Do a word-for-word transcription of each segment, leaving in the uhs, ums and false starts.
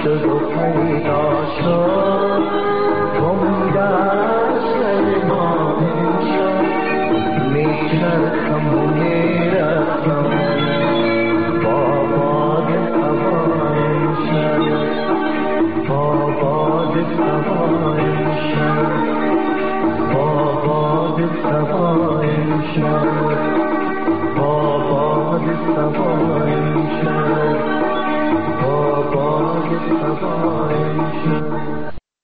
شد و پیدا شد گمگشت ما شد میچرخم و میرفتم با باد هوای شد با باد هوای شد با باد هوای شد با باد هوای شد با باد هوای شد.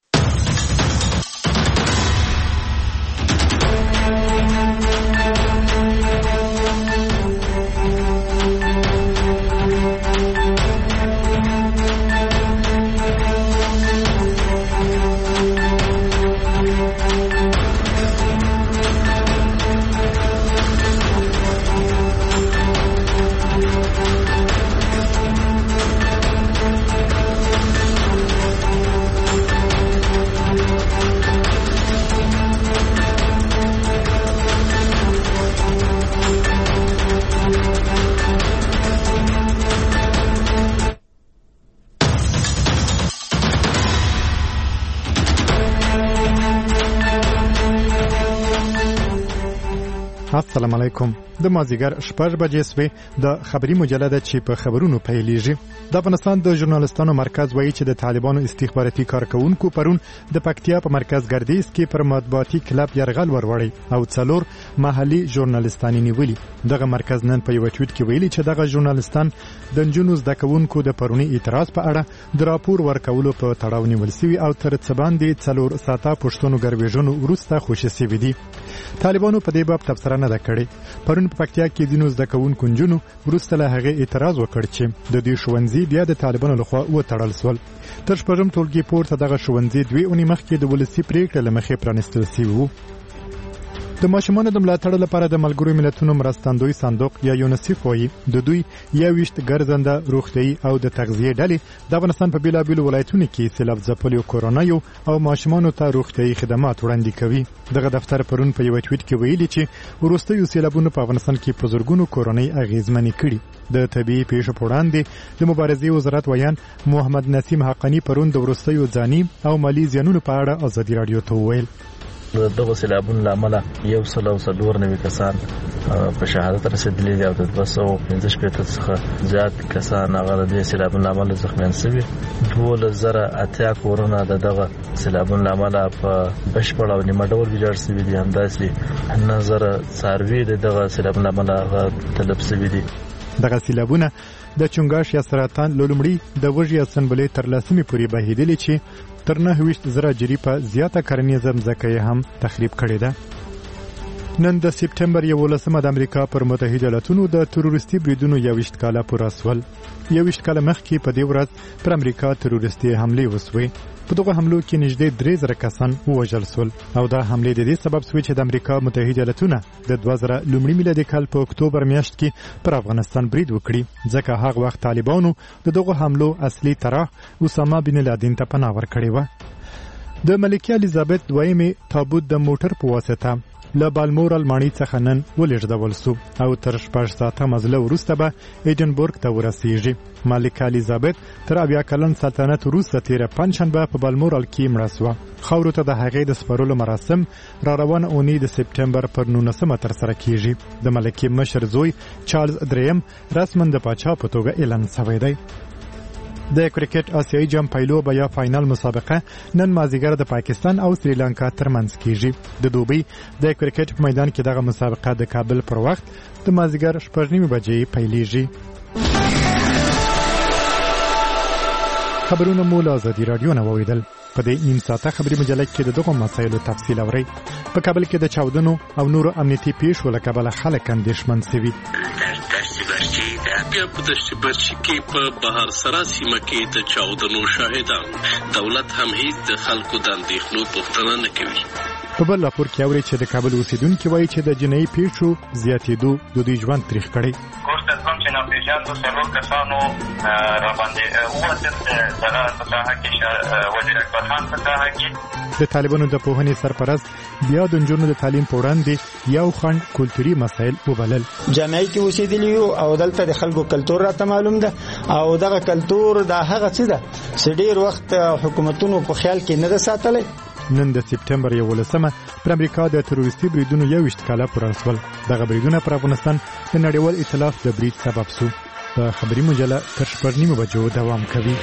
السلام علیکم. د مازیګر شپږ بجې سوې د خبري مجله چې په خبرونو پیلېږي. د افغانستان د ژورنالستانو مرکز وایي چې د طالبانو استخباراتي کارکونکو پرون د پکتیا په مرکز ګردیز کې پر مطبوعاتي کلب یرغل وروړی او څلور محلي ژورنالستان نیولي. دغه مرکز نن په یو ټویټ کې ویلي چې دغه ژورنالستان د نجونو زده کوونکو د پرونی اعتراض په اړه د راپور ورکولو په تړاو نیول شوي او تر څه باندې څلور ساعته پښتون ګرویژنو وروسته خوشي شوي دي. طالبانو په دې باب تبصره نه ده کړې. پرون په پکتیا کې د نوز د کوونکو نجونو وروسته له هغه اعتراض وکړ چې د دې ښوونځي بیا د طالبانو لخوا وتړل شول. تر شپږم ټولګي پورته دغه ښوونځي دوې اونۍ مخکې د ولسي پریکړې له مخې پرانیستل شوي وو. د ماشومانو د ملاتړ لپاره د ملګرو ملتونو مرستندوی صندوق یا یونیسف وایي د دوی یوویشت ګرځنده روغتیايي او د تغذیې ډلې د افغانستان په بیلابیلو ولایتونو کې سیلاب ځپلو کورونایو او ماشومانو ته روغتیايي خدمات وړاندې کوي. دغه دفتر پرون په یو ټویټ کې ویلي چې وروستیو سیلابونو په افغانستان کې په زرګونو کورنۍ اغیزمنې کړي. د طبيعي پیښو په وړاندې د مبارزې وزارت ویان محمد نسیم حقانی پرون د وروستیو ځاني او مالی زیانونو په اړه ازادي رادیو ته وویل. دغه سیلابونو لامل یو سل او څلور نوي کسان په شهادت رسیدلي دي او د دوه سوه پنځه شپېته څخه زیات کسان هغه د سیلابونو لامل زخمیان شوي. دولس زره اتیا کورونه د دغه سیلابونو لامل په بشپړ او نیمه ډول ویجاړ شوي دي. همداسې نه زره څاروي د دغه سیلابونو لامل تلف شوي دي. دغه سیلابونه د چنګاش یا سرطان لومړی د وږي اسمبلی تر لسمې پورې بهیدلې چې تر نهه ویشت زره جریپه زیاته کرنیزه مځکه هم تخریب کړې ده. نن د سپټمبر یولسمه د امریکا پر متحده ایالاتونو د تروریستي بریدونو یوویشت کاله پوره شول. یوویشت کاله مخکې په دې ورځ پر امریکا تروریستي حملې وسوې. په دغه حملو کې نږدې درې زره کسان ووژل شول او دا حملې د دې سبب شوې چې د امریکا متحده ایالاتونه د دوه زره لومړي میلادي کال په اکتوبر میاشت کې پر افغانستان برید وکړي. ځکه هغه وخت طالبانو د دغه حملو اصلي طرح اسامه بن لادن ته پناه ورکړې و. د ملکه الیزابت دویمې تابوت د موټر په واسطه له بالمورال ماڼۍ څخه نن ولېږدول شو او تر شپږ ساعته مزله وروسته به ایډنبورګ ته ورسیږي. ملکه الیزابت تر اویا کلن سلطنت وروسته تیره پنجشنبه په بالمورال کې مړه شوه. خاورو ته د هغې د سپارلو مراسم را روانه اونۍ د سپټمبر پر نولسمه ترسره کیږي. د ملکې مشر زوی چارلز دریم رسما د پاچا په توګه اعلان شوی دی. د کرکټ آسیایي جام پایلو یا فاینل مسابقه نن مازیګر د پاکستان او سریلانکا ترمنځ کیږي. د دوبۍ د کرکټ په میدان کې دغه مسابقه د کابل پر وخت د مازیګر شپږ نیمې بجې پیلېږي. خبرونه مو له ازادي رادیو نه واوریدل. په دې نیم ساعته خبري مجله کې د دغو مسایلو تفصیل اورئ. په کابل کې د چاودنو او نورو امنیتي پیښو له کبله خلک اندېښمن شوي. بیا په دشت برشي کې په بهر سرا سیمه کې د چاودنو شاهدان. دولت هم هیڅ د خلکو د اندېښنو پوښتنه نه کوي. په بل راپور کې اوري چې د کابل اوسیدونکو وایي چې د جنایي پیښو زیاتېدو د دوی ژوند تریخ کړی. کوم چې ناپېژاندو څلور کسانو راباندې ووتل د دغه په ساحه کې وزیر اکبر خان په ساحه کې. د طالبانو د پوهنې سرپرست بیا د نجونو د تعلیم په وړاندې یو خنډ کلتوري مسایل وبلل. جامعي کې اوسېدلی یو او دلته د خلکو کلتور راته معلوم ده او دغه کلتور د هغه څه ده چې ډېر وخت حکومتونو په خیال کې نه ده ساتلی. نن د سپټمبر یولسمه پر امریکا د تروریستي بریدونو یوویشت کاله پوره شول. دغه بریدونه پر افغانستان د نړیوال ائتلاف د برید سبب شو. د خبري مجله تر شپږ نیمو بجو دوام کوي.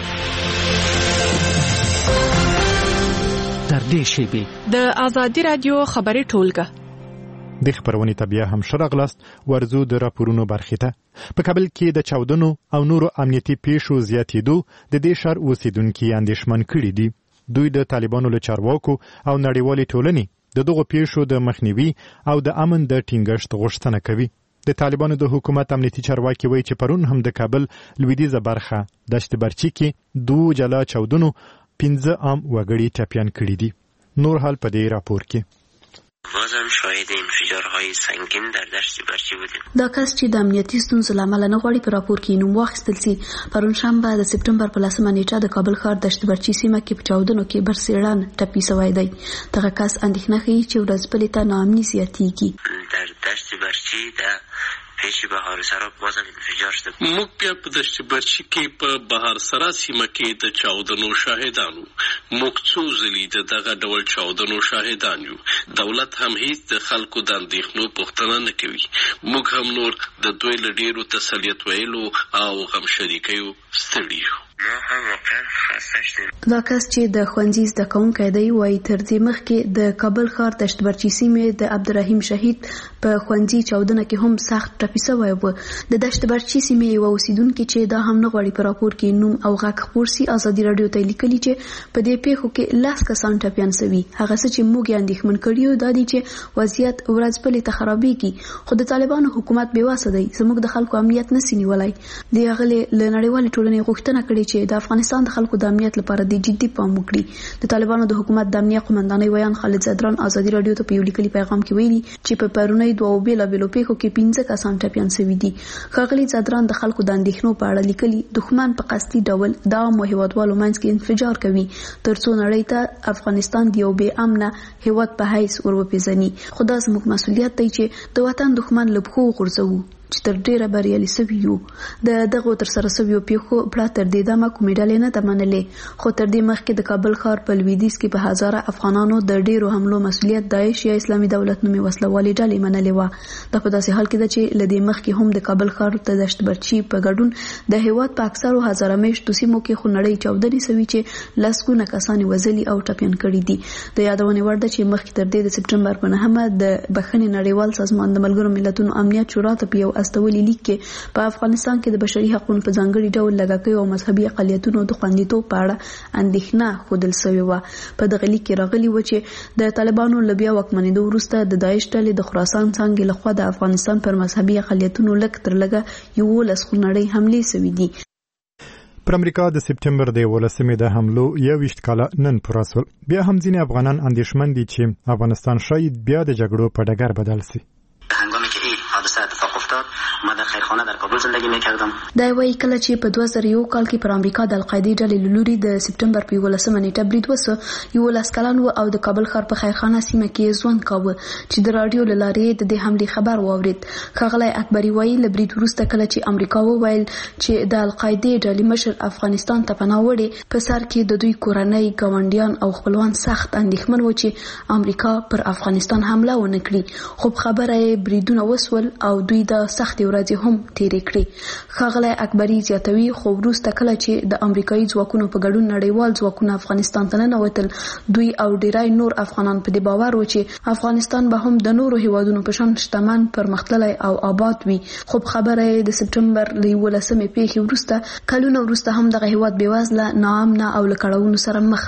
تر دې شیبې د آزادي رادیو خبري ټولګه د خبرونې تبیا هم شرغلاست ورزو د راپورونو برخه ته. په کابل کې د چاودنو او نورو امنیتي پیښو زیاتېدو د دې شهر اوسیدونکو اندېښمن کړي دي. دوی د طالبانو له چارواکو او نړیوالې ټولنې د دغو پیښو د مخنیوي او د امن د ټینګښت غوښتنه کوي. د طالبانو د حکومت امنیتي چارواکي وایي چې پرون هم د کابل لویدیځه برخه دشت برچی کې دوه جلا چاودنو پنځه عام وګړي ټپیان کړي دي. نور حال په دې راپور کې. بازم شاهد انفجارهای سنگین در دشت برچی بودیم. دا کس چې د امنیتي ستونزو له امله نه غواړي په راپور کې نوم واخیستل سي، پرون شنبه د سپټمبر په لسمه نیټه د کابل ښار دشت برچی سیمه کې په چاودنو کې برسېړان ټپي شوی دی. دغه کس اندېښنه ښیي چې ورځ بلې ته ناامني زیاتېږي. در دشت برچی د پیش بهار سرا بازم انفجار شد. موږ بیا په دشت برچی کې په بهار سرا سیمه کې د چاودنو شاهدانو. موږ څو ځلې د دغه ډول چاودنو شاهدان یو. دولت هم هیڅ د خلکو د اندېښنو پوښتنه نه کوي. موږ هم نور د دوی له ډېرو تسلیت ویلو او غم شریکیو ستړي یو. دا کس چې د ښوونځي زده کوونکی دی وایي تر دې مخکې د کابل ښار دشت برچی سیمې د عبدالرحیم شهید په ښوونځي چاودنه کې هم سخت ټپي شوی و. د دشت برچی سیمې یوه اوسیدونکې چې دا هم نه غواړي په راپور کې نوم او غږ خپور سي ازادي راډیو ته لیکلي چې په دې پیښو کې لس کسان ټپیان شوي. هغه څه چې موږ یې اندېښمن کړي یو دا دی چې وضعیت ورځ بلې ته خرابېږي، خو د طالبانو حکومت بېوسه دی، زموږ د خلکو امنیت نسي نیولی. د هغې له نړیوالې ټولنې غوښتنه کړې چې د افغانستان د خلکو د امنیت لپاره د جدي پام وکړي. د طالبانو د حکومت د امنیت قومندانۍ ویان خالد زدران ازادي راډیو ته په یو لیکلي پیغام کې ویلي چې په پرونی دوه بیلابیلو پیښو کې پنځه کسان ټپیان شوي دي. ښاغلي زدران د خلکو د اندېښنو په اړه لیکلي دښمن په قصدي ډول د عامو هیوادوالو منځ کې انفجار کوي ترڅو نړۍ ته افغانستان د یو بې امنه هیواد په حیث ور وپېژني. خو دا زموږ مسؤلیت دی چې د وطن دښمن له پښو وغورځوو چې تر ډیره بریالي سوي یو. د دغو ترسره سویو پیښو پړه تر دې دمه کومې ډلې نه ده منلې، خو تر دې مخکې د کابل ښار په لویدیځ کې په هزاره افغانانو د ډیرو حملو مسؤلیت داعش یا اسلامي دولت نومې وسلوالې ډلې منلې وه. دا په داسې حال کې ده چې له دې مخکې هم د کابل ښار د دشت برچی په ګډون د هیواد په اکثرو هزاره میشتو سیمو کې خو نړۍ چاودنې سوي چې لسګونه کسان وژلي او ټپیان کړي دي. د یادونې وړ ده چې مخکې تر دې د سپټمبر په نهمه د بخښنې نړیوال سازمان د ملګرو ملتونو امنیت شورا ته په یو استولي لیک کې په افغانستان کې د بشري حقوقو په ځانګړي ډول لږکیو او مذهبي اقلیتونو د خوندیتوب په اړه اندېښنه ښودل شوې وه. په دغه لیک کې راغلي و چې د طالبانو له بیا واکمنېدو وروسته د داعش ډلې د خراسان څانګې لخوا د افغانستان پر مذهبي اقلیتونو لږ تر لږه یولس خونړۍ حملې شوې دي. پر امریکا د سپټمبر د یولسمې د حملو یوویشت کاله نن پوره شول. بیا هم ځینې افغانان اندېښمن دي چې افغانستان شاید بیا د جګړو په ډګر بدل شي. هنگامی که این حادثه اتفاق افتاد ما در خیرخانه در کابل زندگی میکردم. دا وایي کله چې په دوه زره یو کال کې پر امریکا د القاعدې ډلې له لوري د سپټمبر په یولسمه نیټه برید وسو، یولس کلن و او د کابل ښار په خیرخانه سیمه کې ژوند کاوه چې د راډیو له لارې د دې حملې خبر واورېد. ښاغلی اکبري وایي له برید وروسته کله چې امریکا وویل چې د القاعدې ډلې مشر افغانستان ته پناه وړي، په سر کې د دوی کورنۍ ګاونډیان او خپلوان سخت اندېښمن و چې امریکا پر افغانستان حمله ونه کړي. خو خبره یې بریدونه وسول او دوی د سختې ورځې هم تیرې کړې. ښاغلی اکبري زیاتوي خو وروسته کله چې د امریکایي ځواکونو په ګډون نړیوال ځواکونه افغانستان ته ننوتل، دوی او ډیری نور افغانان په دې باور و چې افغانستان به هم د نورو هیوادونو په شان شتمن، پرمختللی او آباد وي. خو خبره یې د سپټمبر له یولسمې پیښې وروسته کلونه وروسته هم دغه هیواد بېوزله، ناامنه او له کړاوونو سره مخ دی.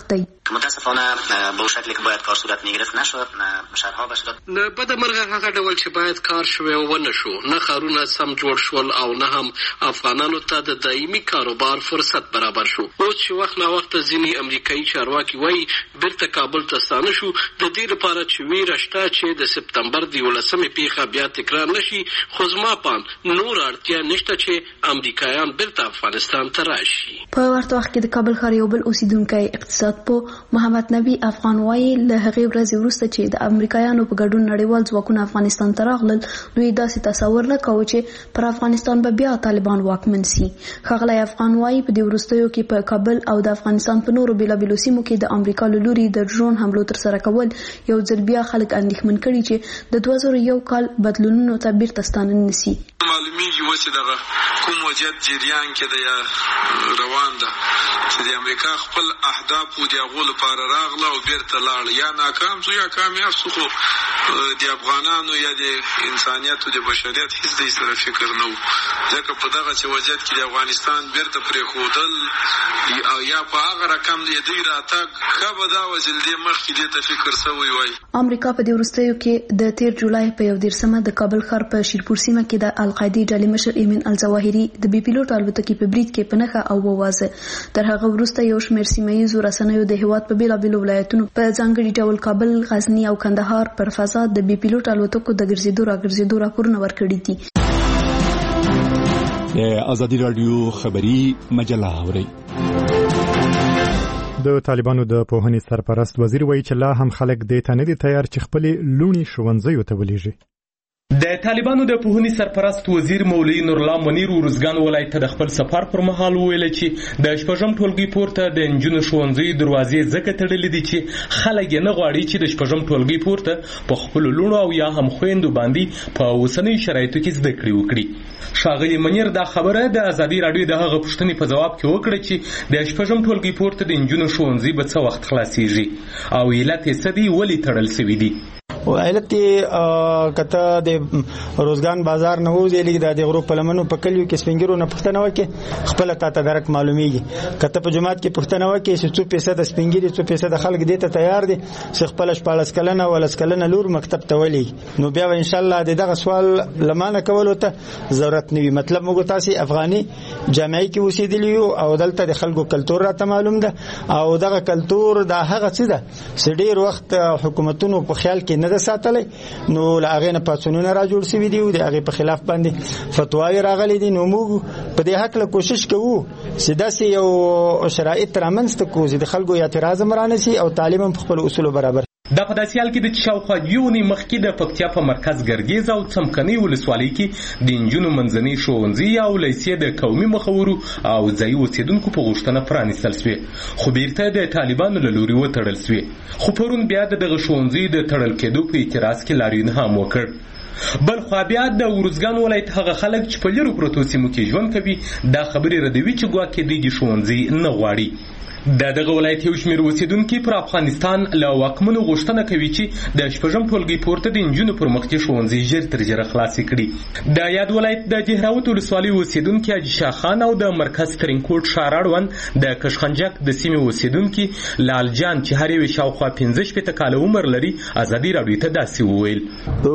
متاسفانه به شکلی که باید کار صورت میگرفت نشد، شهرها بشد. نه بده مرغه هغه ډول چې باید کار شوی و نه شو، نه ښارونه سم جوړ شول او نه هم افغانانو ته د دایمي کاروبار فرصت برابر شو. اوس چې وخت نا وخت ځینې امریکایي چارواکي وایي بیرته کابل ته ستانه شو، د دې لپاره چې ویره شته چې د سپتمبر د یولسمې پیښه بیا تکرار نشي، خو زما پام نور اړتیا نشته چې امریکایان بیرته افغانستان ته راشي. په ورته وخت کې د کابل ښار یو بل اوسیدونکی اقتصاد پوه محمد نبی افغان وایي له هغې ورځې وروسته چې د امریکایانو په ګډون نړیوال ځواکونه افغانستان ته راغلل، دوی داسې تصور نه کوي چې پر افغانستان به بیا طالبان واکمن سي. ښاغلی افغان وایي په دې وروستیو کې په کابل او د افغانستان په نورو بېلابېلو سیمو کې د امریکا له لوري د ډرون حملو ترسره کول یو ځل بیا خلک اندېښمن کړي چې د دوه زره یو کال بدلونونو ته بیرته ستانه نه سي. معلومیږي و چې دغه کوم وضعیت جریان کې د یا روان ده چې د امریکا خپل اهداف و د هغو لپاره راغله او بیرته لاړه، یا ناکام شو یا کامیاب شو، خو د افغانانو یا د انسانیت او د بشریت هیڅ د سره فکر نه و، ځکه په دغه چې وضعیت کې د افغانستان بیرته پرېښودل او یا په هغه رقم د دوی راتګ ښه به دا وه چې له دې مخکې دې ته فکر سوی وای. امریکا په دې وروستیو کې د تیر جولای په یو دېرشمه د کابل ښار په شیرپور سیمه کې د القاعدې ډلې مشر ایمن الظواهري د بې پیلوټ الوتکې په برید کې په نښه او ووازه. تر هغه وروسته یو شمېر سیمه ییزو رسنیو د هېواد په بېلابېلو ولایتونو په ځانګړي ډول کابل، غزني او کندهار پر فضا د بې پیلوټ الوتکو د ګرځېدو راګرځېدو راپورونه ورکړي دي. د ازادي راډیو خبري مجله اورئ. د طالبانو د پوهنې سرپرست وزیر وایي چې لا هم خلک دې ته نه دي تیار چې خپلې لوڼې ښوونځیو ته ولېږي. د طالبانو د پوهنې سرپرست وزیر مولوي نورالله منیر ورزګان ولایت ته د خپل سفر پر مهال وویل چې د شپږم ټولګي پورته د نجونو ښوونځیو دروازې ځکه تړلې دي چې خلک یې نه غواړي چې د شپږم ټولګي پورته په خپلو لوڼو او یا هم خویندو باندې په اوسنیو شرایطو کې زده کړې وکړي. ښاغلي منیر دا خبره د ازادي راډیو د هغه پوښتنې په ځواب کې وکړه چې د شپږم ټولګي پورته د نجونو ښوونځي به څه وخت خلاصیږي او علت یې څه دی، ولې تړل سوي دي. علت کته د روزګان بازار نه وځي لګي د غروب په لمنو په کلیو کې سپینګرو نه پښتنه وکي خپل تا ته درک معلومیږي. کته په جماعت کې پښتنه وکي چې څو پیسې د سپینګری څو پیسې د خلک دې ته تیار دي چې خپل شپاړس کلنه ولس کلنه لور مکتب ته ولي، نو بیا ان شاء الله دغه سوال لمانه کولو ته ضرورت نه وي. مطلب موږ تاسو افغاني جامعي کې اوسېدلی یو او دلته د خلکو کلچر راته معلوم ده او دغه کلچر د هغه څه ده چې ډیر وخت حکومتونو په خیال کې نه د ساتلې، نو لاغې نه پاتونونه را جوړ شوي دي او د هغه په خلاف باندې فتواوی راغلي دي. نو موږ په دې حق له کوشش کوو چې داسې یو شرایط رامنځته کړو چې د خلکو اعتراض مرانه شي او تعلیم په خپل اصولو برابر. دا په داسې حال کې د شاوخوا یونې مخکې د پکتیا په مرکز ګرګیز او څمکني ولسوالۍ کې د نجونو منځنۍ ښوونځي او لیسې د قومي مخورو او ځایي اوسېدونکو په غوښتنه پرانیستل شوې، خو بیرته د طالبانو له لوري وتړل شوې. خو پرون بیا د دغه ښوونځي د تړل کېدو په اعتراض کې لاریون هم وکړ. بل خوا بیا د ورزګان ولایت هغه خلک چې په لرو پرتو سیمو کې ژوند کوي دا خبرې ردوي چې ګواکې دوی د ښوونځي نه غواړي. د دغه ولایت یو شمېر اوسېدونکي پر افغانستان له واکمنو غوښتنه کوي چې د شپږم ټولګي پورته د نجونو پر مخ کې ښوونځي ژر تر ژره خلاصې کړي. د یاد ولایت د جهراوت ولسوالۍ اوسېدونکي حاجي شاه خان او د مرکز ترینکوټ ښار اړوند د کشخنجک د سیمې اوسېدونکي لال جان چې هر یو شاوخوا پنځه شپېته کاله عمر لري ازادي راډیو ته داسې وویل.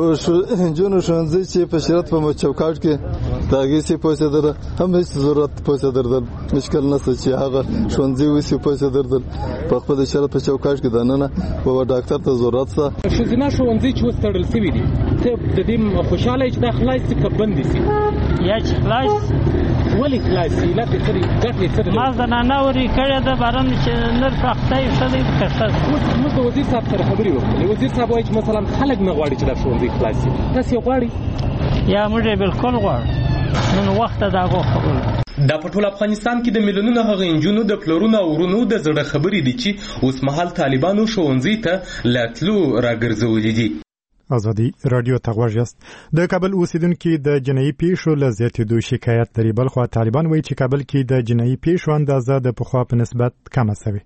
د نجونو ښوونځي چې په شرط په چوکاټ کې د هغې سي پوسېدله هم هېڅ ضرورت پوسېدردل مشکل نشته چې هغه ښوونځي وسي پیسې دردل په خپل شرط په چوکاټ کې دننه په ډاکټر ته ضرورت ده. ښځینه ښوونځي چې اوس تړل شوي دي ته د دې خوشحاله یې چې دا خلاص شي که بندې شي؟ یا چې خلاص ولې خلاص شي؟ علت یې څه دی؟ ګټه یې څه ده؟ ما زنانه ورې کړې ده باران چې نر پخته یې ښه دی که ښه. موږ د وزیر صاحب سره خبرې وکړې، وزیر صاحب وایي چې مثلا خلک نه غواړي چې دا ښوونځي خلاص شي، تاسې یې غواړئ؟ یا موږ یې بالکل غواړو، نن وخت د هغو خبرو. دا په ټول افغانستان کې د میلیونونو هغه نجونو د پلرونو او ورونو د زړه خبرې دي چې اوس مهال طالبانو ښوونځي ته له تلو راګرځولي دي. ازادي راډیو ته غوږ یاست. د کابل اوسیدونکي د جنایي پیښو له زیاتېدو شکایت لري، بل خو طالبان وایي چې کابل کې د جنایي پیښو اندازه د پخوا په نسبت کمه شوې.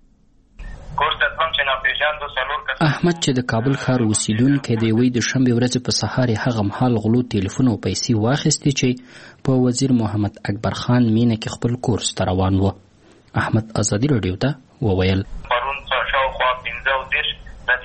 احمد چې د کابل ښار اوسیدونکی دی وایي د شنبې ورځې په سهار هغه مهال غلو ټلیفون او پیسې واخیستې چې په وزیر محمد اکبر خان مینه کې خپل کورس ته روان و. احمد ازادي راډیو ته وویل پرون شاوخوا پنځه او دېرش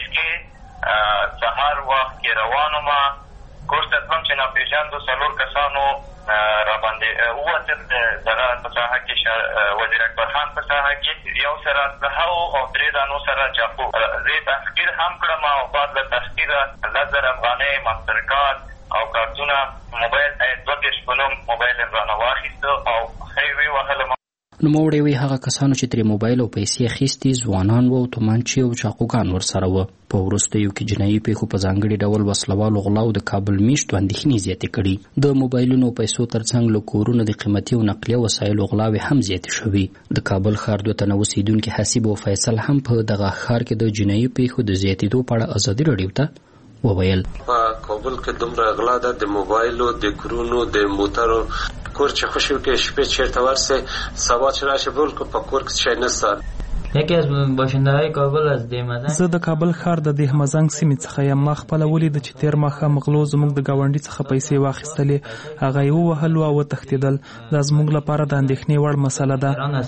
دقیقې سهار وخت کې روان وم کور ته تلم چې ناپېژاندو څلور کسانو راباندې ووتل د زراعت په ساحه کې وزیر اکبرخان په ساحه کې یو سره اسلحه او درې دانو سره چاقو زه یې تحقیر هم کړم او بعد له تحقیره لس زره افغانۍ ماستر کارت او کارتونه موبایل دوه دېرش په نوم موبایل یې رانه واخیسته او ښه یې ووهلم. نوموړی وایي هغه کسانو چې ترې موبایل او پیسې اخیستې ځوانان وو او تومانچې او چاقوګان ورسره وه. په وروستیو کې جنایي پیښو په ځانګړي ډول وسلوالو غلاو د کابل میشتو اندېښنې زیاتې کړي. د موبایلونو او پیسو ترڅنګ له کورونو د قیمتي او نقلیه وسایلو غلاوې هم زیاتې شوې. د کابل ښار دوه تنه اوسېدونکي حسیب او فیصل هم په دغه ښار کې د جنایي پیښو د زیاتېدو په اړه ازادي راډیو ته وویل. په کابل کې دومره غلا ده د موبایلو د کورونو د موټرو کور چې خوشی وکړي شپې چیرته ورسې سبا چې راشي بول که په کور کې شی نشته. یکی از باشنده‌های کابل از دیمزنګ زه د کابل ښار د دیمزنګ سیمې څخه یم. ما خپله ولیده چې تېر ماښام غلو زموږ د ګاونډي څخه پیسې واخیستلې هغه یې ووهلو او وتښتېدل. دا زموږ لپاره د اندېښنې وړ مسله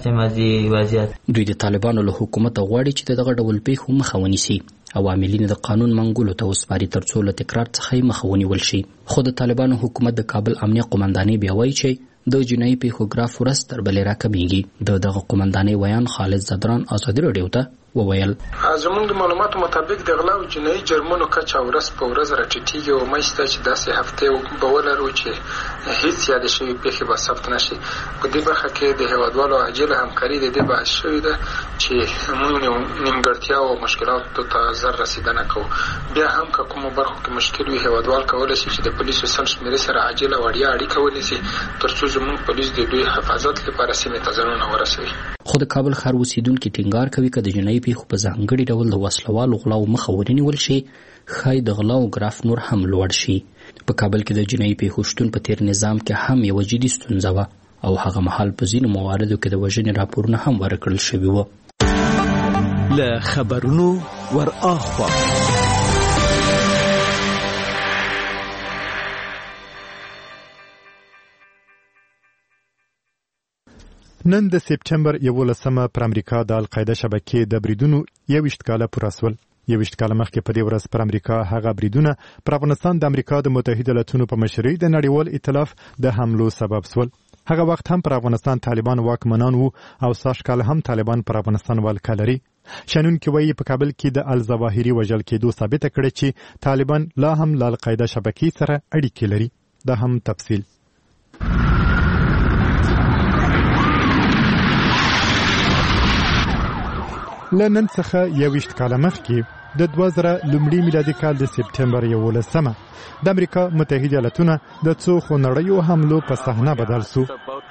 ده. دوی د طالبانو له حکومته غواړي چې د دغه ډول پیښو مخه ونیسي. عواملین د قانون منګولو ته وسپاري ترڅو له تکرار څخه یې مخه ونیول شي. خو د طالبانو حکومت د کابل امنیه قومندانۍ بیا وایي چې د جنایي پیښو ګراف ورځ تر بلې راکمیږي. د دغه قومندانۍ ویان خالد زدران ازادي راډیو ته وویل. زموږ د معلوماتو مطابق د غلا او جنایي جرمونو کچه ورځ په ورځ راټیټېږي او امید شته چې داسې هفتې به ولرو چې هیڅ یادې شوې پیښې به ثبت نه شي. په دې برخه کې د هیوادوالو عاجله همکاري د دې باعث شوې ده چې موږ نیمګړتیاوو او مشکلاتو ته زر رسېدنه کوو. بیا هم که کومو برخو کې مشکل وي هیوادوال کولی شي چې د پولیسو سل شمېرې سره عاجله وړیا اړیکه ونیسي ترڅو زموږ پولیس د دوی حفاظت لپاره سیمې ته ځانونه ورسوي. خو د کابل ښار اوسېدونکي ټینګار کوي که د جنایي پیښو په ځانګړي ډول د وسلوالو غلاو مخه ونیول شي ښایي د غلاو ګراف نور هم لوړ شي. په کابل کې د جنایي پیښو شتون په تېر نظام کې هم یوه جدي ستونزه وه او هغه مهال په ځینو مواردو کې د وژنې راپورونه هم ورکړل شوي وو. له خبرونو ور اخوا نن د سپټمبر یولسمه پر امریکا د القاعده شبکې د بریدونو یوویشت کاله پوره سول. یوویشت کاله مخکې په دې ورځ پر امریکا هغه بریدونه پر افغانستان د امریکا د متحده ایالاتونو په مشرۍ د نړیوال ائتلاف د حملو سبب سول. هغه وخت هم پر افغانستان طالبان واکمنان وو او سږ کال هم طالبان پر افغانستان ولکه لري. شنونکي وایي په کابل کې د الظواهري وژل کېدو ثابته کړې چې طالبان لا هم له القاعده شبکې سره اړیکې لري. دا هم تفصیل. لنن څخه یوویشت کاله مخکې د دوه زره لومړي میلادي کال د سپټمبر یولسمه د امریکا متحده ایالاتونه د څو خونړیو حملو په صحنه بدل سو.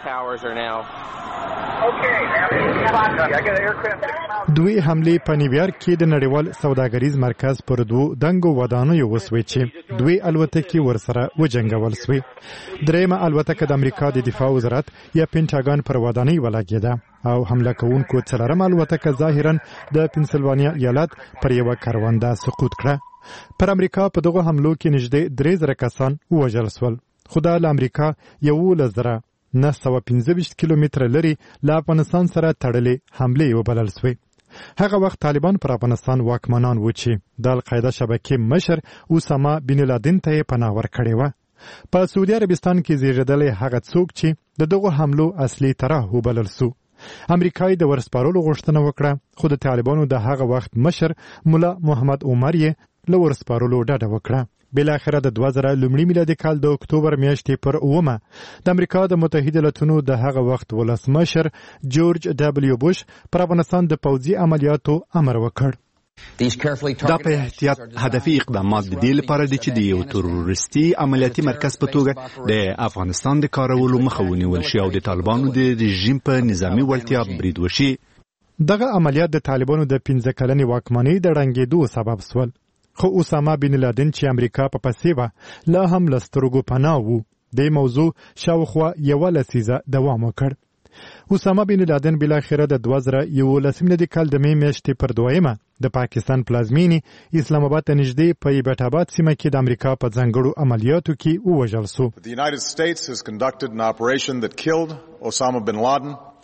دوی حملې په نیویارک کې د نړیوال سوداګریز مرکز پر دوو دنګو ودانیو وسوې چې دوی الوتکې ورسره وجنګول سوې. درېیمه الوتکه د امریکا د دفاع وزارت یا پینټاګان پر ودانۍ ولګېده او حمله کوونکو څلورمه الوتکه ظاهرا د پنسلوانیا ایالت پر یوه کرونده سقوط کړه. پر امریکا په دغه حملو کې نږدې درې زره کسان ووژل سول. خو دا له امریکا یولس زره نه سوه پنځه ویشت کیلومتره لرې له افغانستان سره تړلې حملې وبلل سوې. هغه وخت طالبان پر افغانستان واکمنان و چې د القاعده شبکې مشر اسامه بن لادن ته یې پناه ورکړې وه. په سعودي عربستان کې زیږېدلی هغه څوک چې د دغو حملو اصلي طرح وبلل سو. امریکا د ورسپارلو غوښتنه وکړه خو د طالبانو د هغه وخت مشر مولا محمد عمر یې له ورسپارلو ډډه وکړه. بالاخره د دوه زره لومړي میلادي کال د اکتوبر میاشتې پر اومه د امریکا د متحده ایالاتونو د هغه وخت ولسمشر جورج ډبلیو بوش پر افغانستان د پوځي عملیاتو امر وکړ. دا په احتیاط هدفي اقدامات د دې لپاره دي چې د یو تروریستي عملیاتي مرکز په توګه د افغانستان د کارولو مخه ونیول شي او د طالبانو د رژیم په نظامی وړتیا برید وشي. دغه عملیات د طالبانو د پنځه کلنې واکمنۍ د ړنګېدو سبب سول. خو اسامه بن لادن چې امریکا په پسې وه لا هم له سترګو پناه و. دې موضوع شاوخوا یوه لسیزه دوام وکړ. اسامه بن لادن بالاخره د دوه زره یولس میلادي کال د مې میاشتې پر دویمه د پاکستان پلازمینې اسلام آباد ته نږدې په ایبټ آباد سیمه کې د امریکا په ځانګړو عملیاتو کې ووژل سو. The United States has conducted an operation that killed Osama bin Laden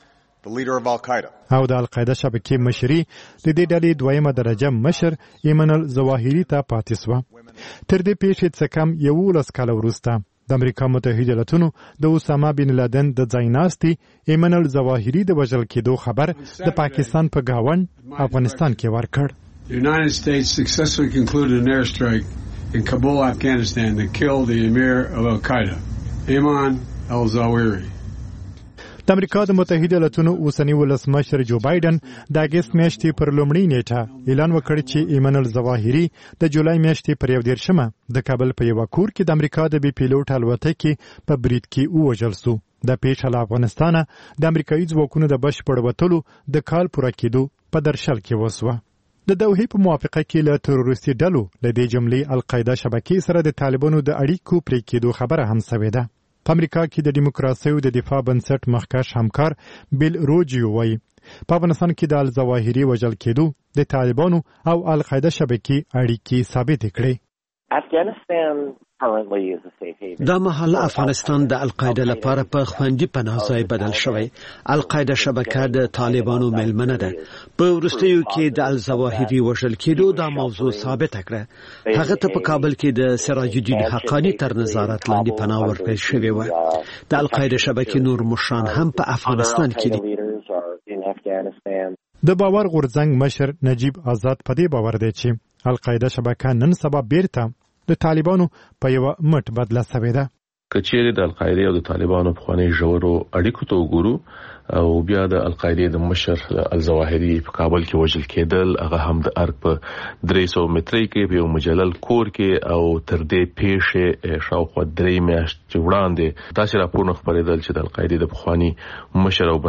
the leader of Al-Qaeda. او د القاعده شبکې مشري د دې ډلې دویمه درجه مشر ایمن الظواهري ته پاتې شو. تر دې پیښې څخه کم یولس کال وروسته د امریکا متحده ایالاتونو د اسامه بن لادن د ځایناستي ایمن الظواهري د وژل کېدو خبر د پاکستان په گاوند افغانستان کې ورکړ. The United States successfully concluded an airstrike in Kabul, Afghanistan that killed the emir of Al-Qaeda, Ayman al-Zawahiri. د امریکا د متحده ایالاتونو اوسنی ولسمشر جو بایدن د اگست میاشتې پر لومړۍ نیټه اعلان وکړ چې ایمن الظواهري د جولای میاشتې پر یو دېرشمه د کابل په یو کور کې د امریکا د بي پیلوټ الوتکې په برید کې ووژل شو. د پیښه له افغانستانه د امریکایي ځواکونو د بشپړ وتلو د کال پوره کېدو په درشل کې وسوه. د دوحې په موافقه کې له تروریستي ډلو له دې جملې القاعده شبکې سره د طالبانو د اړیکو پرې کېدو خبره هم شوې ده. په امریکا کې د دیموکراسۍ او د دفاع بنسټ مخکښ همکار بیل روجیو وایي په افغانستان کې د الظواهري وژل کېدو د طالبانو او القاعده شبکې اړیکې ثابت کړي. دا مهال افغانستان د القاعده لپاره په خوندي پناه ځای بدل شوی. القاعده شبکه د طالبانو ملمنه ده. په وروستیو کې د الظواهري وژل کېدو دا موضوع ثابت کړه. هغه ته په کابل کې د سراج الدین حقانی تر نظارت لاندې پناه ورکړل شوې و. د القاعده شبکې نور مشران هم په افغانستان کې دي. د باور غورځنګ مشر نجیب آزاد په دې باور دی چې القاعده شبکه نن سبا بیرته د طالبانو په یو مټ بدله شوې ده. کچېره د القاعده او د طالبانو په خواني ژورو اړیکو ته وګورو او بیا د القاعده د مشر الظواهري په کابل کې وژل کېدل، هغه هم د ارګ په درې سوه مترۍ کې په یو مجلل کور کې او تر دې پیښې شاوخوا درې میاشتې وړاندې داسې راپورونه خپرېدل چې د القاعده د پخواني مشر او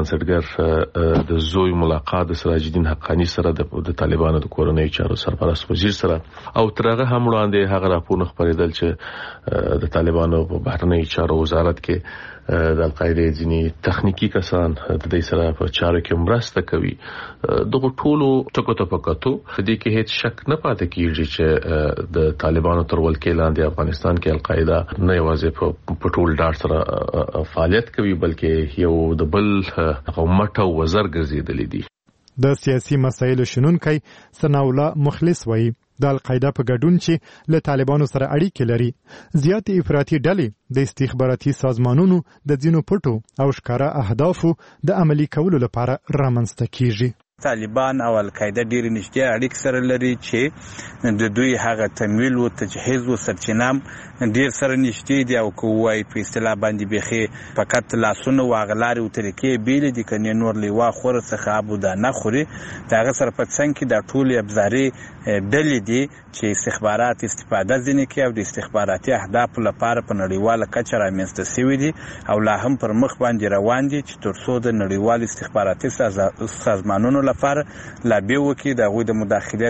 بنسټګر د زوی ملاقات د سراج الدین حقانی سره د طالبانو د کورنۍ چارو سرپرست وزیر سره او تر هغه هم وړاندې هغه راپورونه خپرېدل چې د طالبانو په بهرنۍ چارو وزارت کې د القاعده ځینی تخنیکی کسان د دې سره په چارو کې مرسته کوي. دغه ټولو ټکو ته پکاتو د دې کې هیڅ شک نه پاتې کیږي چې د طالبانو تر ولکې لاندې افغانستان کې القاعده نه یوازې په ټول ډار سره فعالیت کوي بلکې یو د بل قومت او وزر ګرځیدلې دي. د سیاسي مسایلو شنونکي ثناءالله مخلص وایي د القاعده په ګډون چې له طالبانو سره اړیکې لري زیات افراطي ډلې د استخباراتي سازمانونو د ځینو پټو او ښکارا اهدافو د عملي کولو لپاره رامنځته کیږي. طالبان او القاعده ډېر نږدې اړیکې سره لري چې د دوی هغه تمویل او تجهیز او سرچینام ډېر سره نږدې دي او کوی په اصطلاح باندې بيخي فقط لاسونه واغلاري او طریقې بیل دي کني نور لیوا خور څخه ابو دا نه خوري. داغه سره په څنګه کې د ټولي ابزاري ډلې دي چې استخبارات استفاده ځنې کوي او د استخباراتي اهداف لپاره په نړیواله کچه رامنځته شوي دي او لا هم پر مخ باندې روان دي چې ترڅو د نړیوال استخباراتي سازمانونو لپاره لا به وکي د غوی د مداخله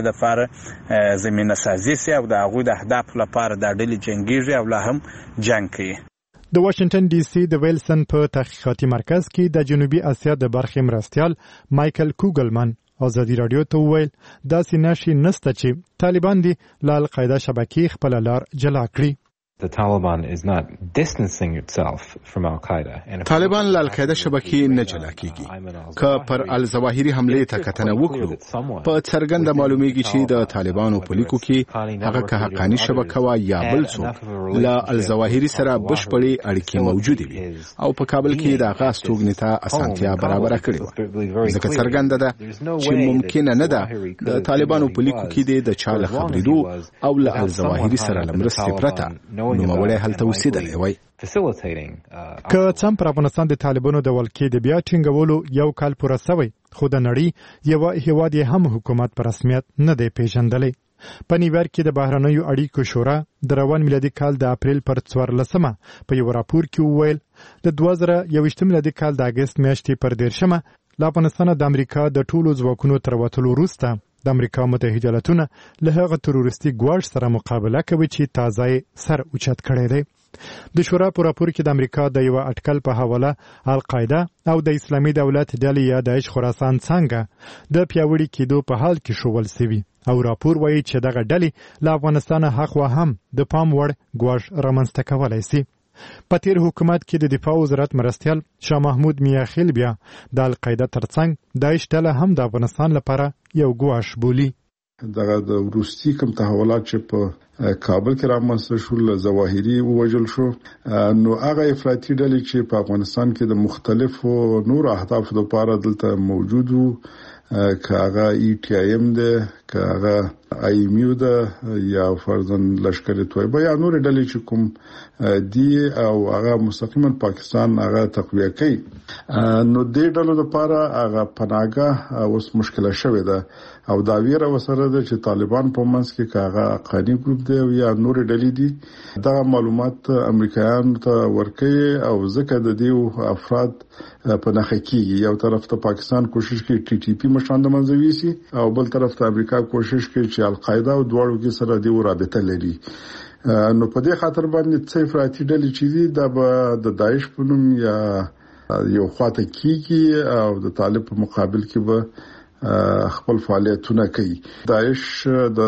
لپاره زمينه سازي سي او د غوی د اهداف لپاره د ډلې جنگيږي او لا هم جنگ کوي. د واشنگټن ډي سي د ویلسن په تحقیقاتي مرکز کې د جنوبي اسیا د برخې مرستيال مايكل کوګلمن ازادي رادیو ته وویل داسې نشي نسته چې طالبان دي له القاعده شبکې خپل لار جلا کړي. The Taliban is not distancing itself from Al-Qaeda. طالبان له القاعده شبکې نه جلا کیږي. که پر الظواهري حمله ته کتنه وکړو په څرګنده معلومیږي چې د طالبانو په لیکو کې هغه که حقانی شبکه وا یا بل څوک له الظواهري سره بشپړې اړیکې موجودې وي او په کابل کې د هغه استوګنې ته اسانتیا برابر کړې و. ځکه څرګنده ده چې ممکن نه ده د طالبانو په لیکو کې د چاله خبرېدو او له الظواهري سره لمرستې پرته نو موږ هلته وسیدلې وای. که څم پر افغانستان د طالبانو د ولکې د بیا ټینګولو یو کال پوره شوی خو د نړۍ یو هیواد هم حکومت پر رسمیت نه دی پیژندلی. په نیویارک کې د بهرنیو اړیکو شورا د روان میلادي کال د اپریل پر څوارلسمه په یو راپور کې وویل د دوه زره یوویشتم میلادي کال د اګست میاشتې پر دیرشمه له افغانستان د امریکا د ټولو ځواکونو تر وتلو وروسته د امریکا متحده ایالاتونه له هغه تروریستي ګواښ سره مقابله کوي چې تازه سر اوچت کړی دی. د شورا په راپور کې د امریکا د یو اټکل په حواله القاعده او د اسلامي دولت ډلې یا داعش خراسان څنګه د پیاوړي کېدو په حال کې شوول سوي او راپور وایي چې دغه ډلې له افغانستان حق و هم د پام وړ ګواښ رامنځته کولای شي. په تیر حکومت کې د دفاع وزارت مرستیال شاه محمود میاخیل بیا د القاعده ترڅنګ داعش ډله هم د افغانستان لپاره یو ګواښ بولي. دغه د وروستي کوم تحولات چې په کابل کې رامنځته شول ظواهري ووجل شو نو هغه افراطي ډلې چې په افغانستان کې د مختلفو نور اهدافو لپاره دلته موجود وو کاغه ای ټی ایم ده کاغه ایمیو ده یا فرضاً لشکر طیبه یا نور ډلې چې کوم دی او هغه مستقیما پاکستان هغه تقویه کوي نو دې ډلو لپاره هغه پناهګاه اوس مشکله شوې ده او دا ویره وسره ده چې طالبان په منځ کې کاغه قانی ګروپ دی یا نور ډلې دي دا معلومات امریکایانو ته ورکوي او ځکه د دې افراد په نخښه کېږي یو طرف ته پاکستان کوشش کوي ټي ټي پی مشان د منځوي سي او بل طرف ته امریکا کوشش کوي چې القاعده او دواړو کې سره دی رابطه لري نو په دې خاطر باندې څه افراطي ډلې چې دي دا به د داعش په نوم یا یو خواته کیږي او د طالب په مقابل کې به خپل فعالیتونه کوي. داعش د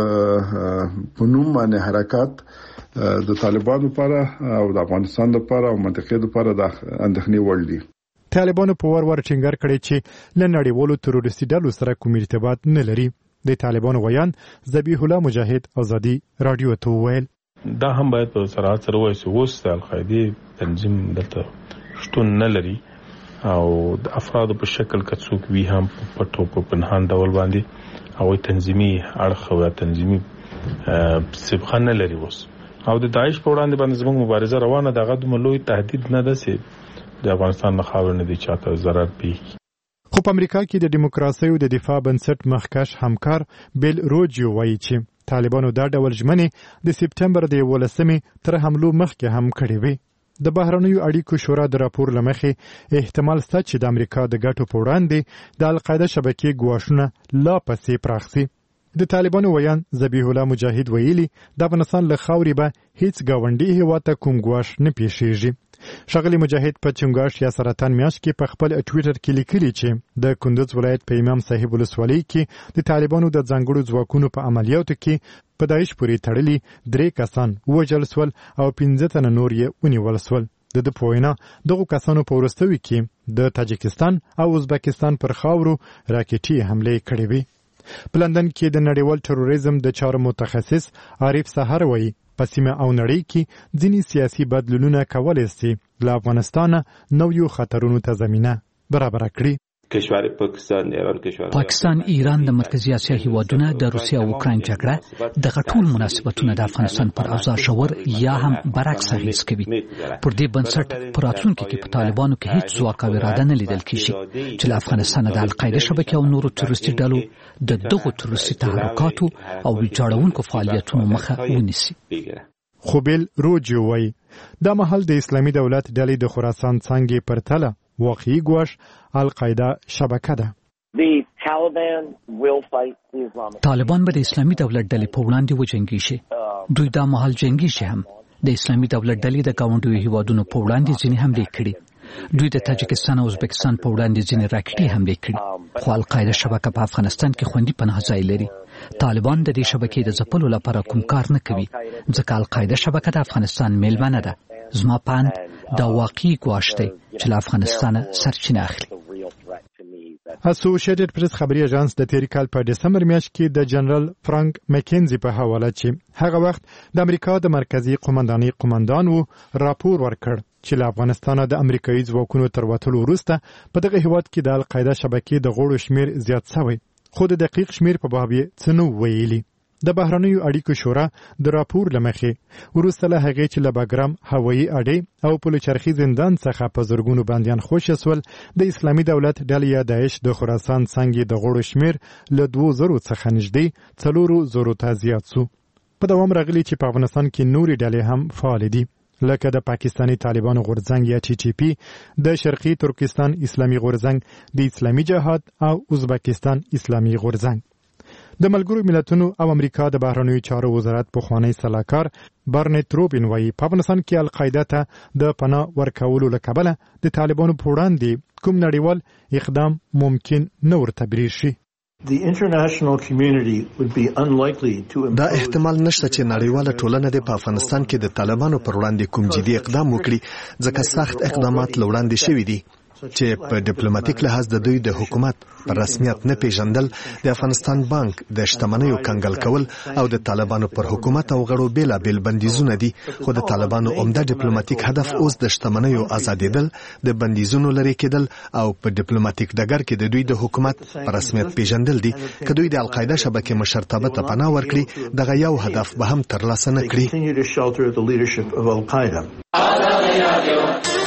پنوم باندې حرکت د طالبانو لپاره او د افغانستان لپاره او منطقې لپاره د اندېښنې وړ دي. طالبانو په ور ور ټینګار کړی چې له نړیوالو تروریستي ډلو سره کوم ارتباط نه لري. د طالبانو ویان ذبیح الله مجاهد ازادي رادیو ته وویل دا هم باید په صراحت سره وایي چې اوس د القاعده تنظیم دلته شتون نه لري او د افرادو په شکل کې څوک وی هم په ټوپو پنهان ډول باندې او تنظیمي اړخ او تنظیمي سبخه نه لري اوس او د داعش په وړاندې باندې زموږ مبارزه روانه ده غو د ملوي تهدید نه ده چې د افغانستان نه خاور نه دي چاته ضرر پیږي. خو په امریکا کې د دیموکراسي او د دفاع بنسټ مخکښ همکار بیل روجیو وایي چې طالبانو دا ډول ژمنې د سپټمبر د یولسمې تر حملو مخکې هم کړې وي. د بهرنیو اړیکو شورا د راپور لمخې احتمال شته چې د امریکا د ګټو په وړاندې د القاعده شبکې ګواښونه لا پسې پراخ شي. د طالبانو ویان ذبیح الله مجاهد ویلي د افغانستان له خاورې به هیڅ گاونډي هیواد ته کوم ګواښ نه پیښیږي. ښاغلي مجاهد په چنګاش یا سرطان میاشت کې په خپل ټویټر کې لیکلي چې د کندوز ولایت په امام صاحب ولسوالۍ کې د طالبانو د ځانګړو ځواکونو په عملیاتو کې په داعش پورې تړلي درې کسان وژل شول او پنځه تنه نور یې ونیول شول. د د پوینا دغه کسانو په ورستوي کې د تاجکستان او ازبکستان پر خاورو راکټي حمله کړې وي. په لندن کې د نړیوال تروریزم د چارو متخصص عارف سحر وایي په سیمه او نړۍ کې ځینې سیاسي بدلونونه کولای شي له افغانستان نویو خطرونو ته زمینه برابر کړي. کشور پاکستان ایران کشور پاکستان ایران د مرکزی اسیا هیوادونه د روسیا او اوکراین جګړه د غټول مناسبتونه د افغانستان پر اوضاع شور یا هم برعکس اغیز کوي. پر دې بنسټ پر راتلونکي کې په طالبانو کې هیڅ ځواک او اراده نه لیدل کیږي چې له افغانستان د القاعده شبکې او نورو تروریستي ډلو د دغو تروریستي تحرکاتو او ویجاړونکو فعالیتونو مخه ونیسي. خو بیل روجیو وایي دا مهال د اسلامي دولت ډلې د خراسان څنګه پرتله واقعي ګواښ القاعده شبکه ده. طالبان به د اسلامي دولت ډلې په وړاندې وجنګي شي. دوی دا مهال جنگي شي هم د اسلامي دولت ډلې د گاونډیو هیوادونو په وړاندې ځینې حملې کړې. دوی د تاجکستان او ازبکستان په وړاندې ځینې راکټي حملې کړې. خو القاعده شبکه په افغانستان کې خوندي پناه ځای لري. طالبان د دې شبکې د ځپلو لپاره کوم کار نه کوي ځکه القاعده شبکه د افغانستان میلمنه ده. زما پاند دا واقعي ګواښ دی چې له افغانستانه سرچینه اخلي. اسوسییټډ پریس خبري اژانس د تیر کال په دسمبر میاشت کې د جنرال فرانک مکینزي په حواله چې هغه وخت د امریکا د مرکزی قومندانۍ قومندان وو راپور ورکړ چې له افغانستانه د امریکایي ځواکونو تر وتلو وروسته په دغه هیواد کې د القاعده شبکې د غړو شمیر زیات شوی خو د دقیق شمیر په باب یې څه نه ویلي. د بهرنیو اړیکو شورا د راپور لمخې وروسته له هغې چې له باګرام هوایي اډې او پلچرخي زندان څخه په زرګونو بندیان خوشي شول د اسلامي دولت ډلې یا داعش د خراسان څنګه د غړو شمیر له دوه زرو څخه نږدې څلورو زرو ته زیات شو. په دوام راغلی چې په افغانستان کې نورې ډلې هم فعال دي لکه د پاکستاني طالبانو غورځنګ یا ټي ټي پی، د شرقي ترکستان اسلامي غورځنګ، د اسلامي جهاد او ازبکستان اسلامي غورځنګ. د ملګرو ملتونو او امریکا د بهرنیو چارو وزارت پخوانی سلاکار برنټ روبین وایي په افغانستان کې القاعده ته د پناه ورکولو له کبله د طالبانو په وړاندې کوم نړیوال اقدام ممکن نه ورته بریښي. دا احتمال نشته چې نړیواله ټولنه د افغانستان کې د طالبانو پر وړاندې کوم جدي اقدام وکړي ځکه سخت اقدامات لوړاندې شوي دي چې په ډیپلوماټیک لحاظ د دوی د حکومت پر رسمیت نه پیژندل د افغانستان بانک د شتمنیو کنګل کول او د طالبانو پر حکومت او غړو بیلابیل بندیزونه دي خو د طالبانو عمده ډیپلوماټیک هدف اوس د شتمنیو آزادېدل د بندیزونو لرې کېدل او په ډیپلوماټیک ډګر کې د دوی د حکومت پر رسمیت پیژندل دي که دوی د القاعده شبکې مشرتابه ته پناه ورکړي دغه یو هدف به هم ترلاسه نه کړي.